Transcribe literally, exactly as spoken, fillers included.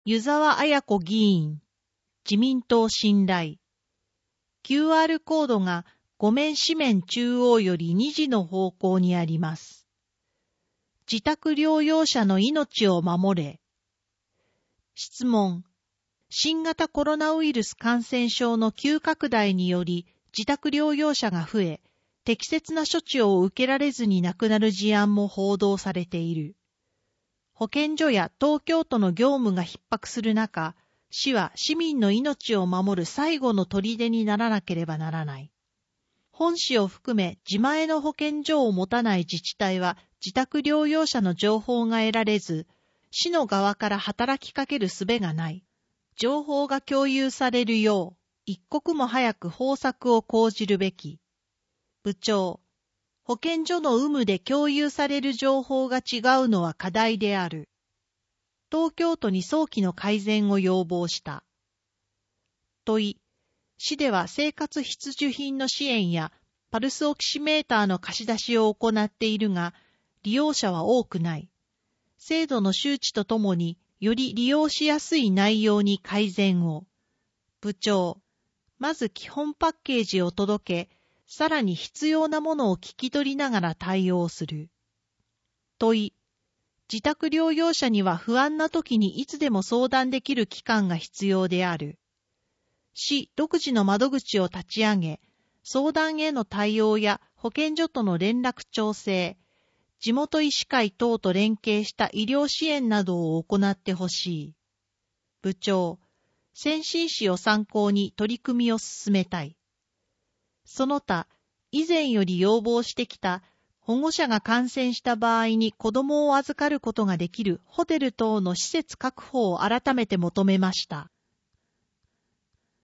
湯沢綾子議員、自民党信頼。キューアール コードが五面四面中央よりにじの方向にあります。自宅療養者の命を守れ。質問。新型コロナウイルス感染症の急拡大により自宅療養者が増え、適切な処置を受けられずに亡くなる事案も報道されている。保健所や東京都の業務が逼迫する中、市は市民の命を守る最後の砦にならなければならない。本市を含め自前の保健所を持たない自治体は自宅療養者の情報が得られず、市の側から働きかける術がない。情報が共有されるよう、一刻も早く方策を講じるべき。部長。保健所の有無で共有される情報が違うのは課題である。東京都に早期の改善を要望した。問い。市では生活必需品の支援やパルスオキシメーターの貸し出しを行っているが、利用者は多くない。制度の周知とともにより利用しやすい内容に改善を。部長。まず基本パッケージを届け、さらに必要なものを聞き取りながら対応する。問い。自宅療養者には不安な時にいつでも相談できる機関が必要である。市独自の窓口を立ち上げ、相談への対応や保健所との連絡調整、地元医師会等と連携した医療支援などを行ってほしい。部長。先進市を参考に取り組みを進めたい。その他、以前より要望してきた保護者が感染した場合に子供を預かることができるホテル等の施設確保を改めて求めました。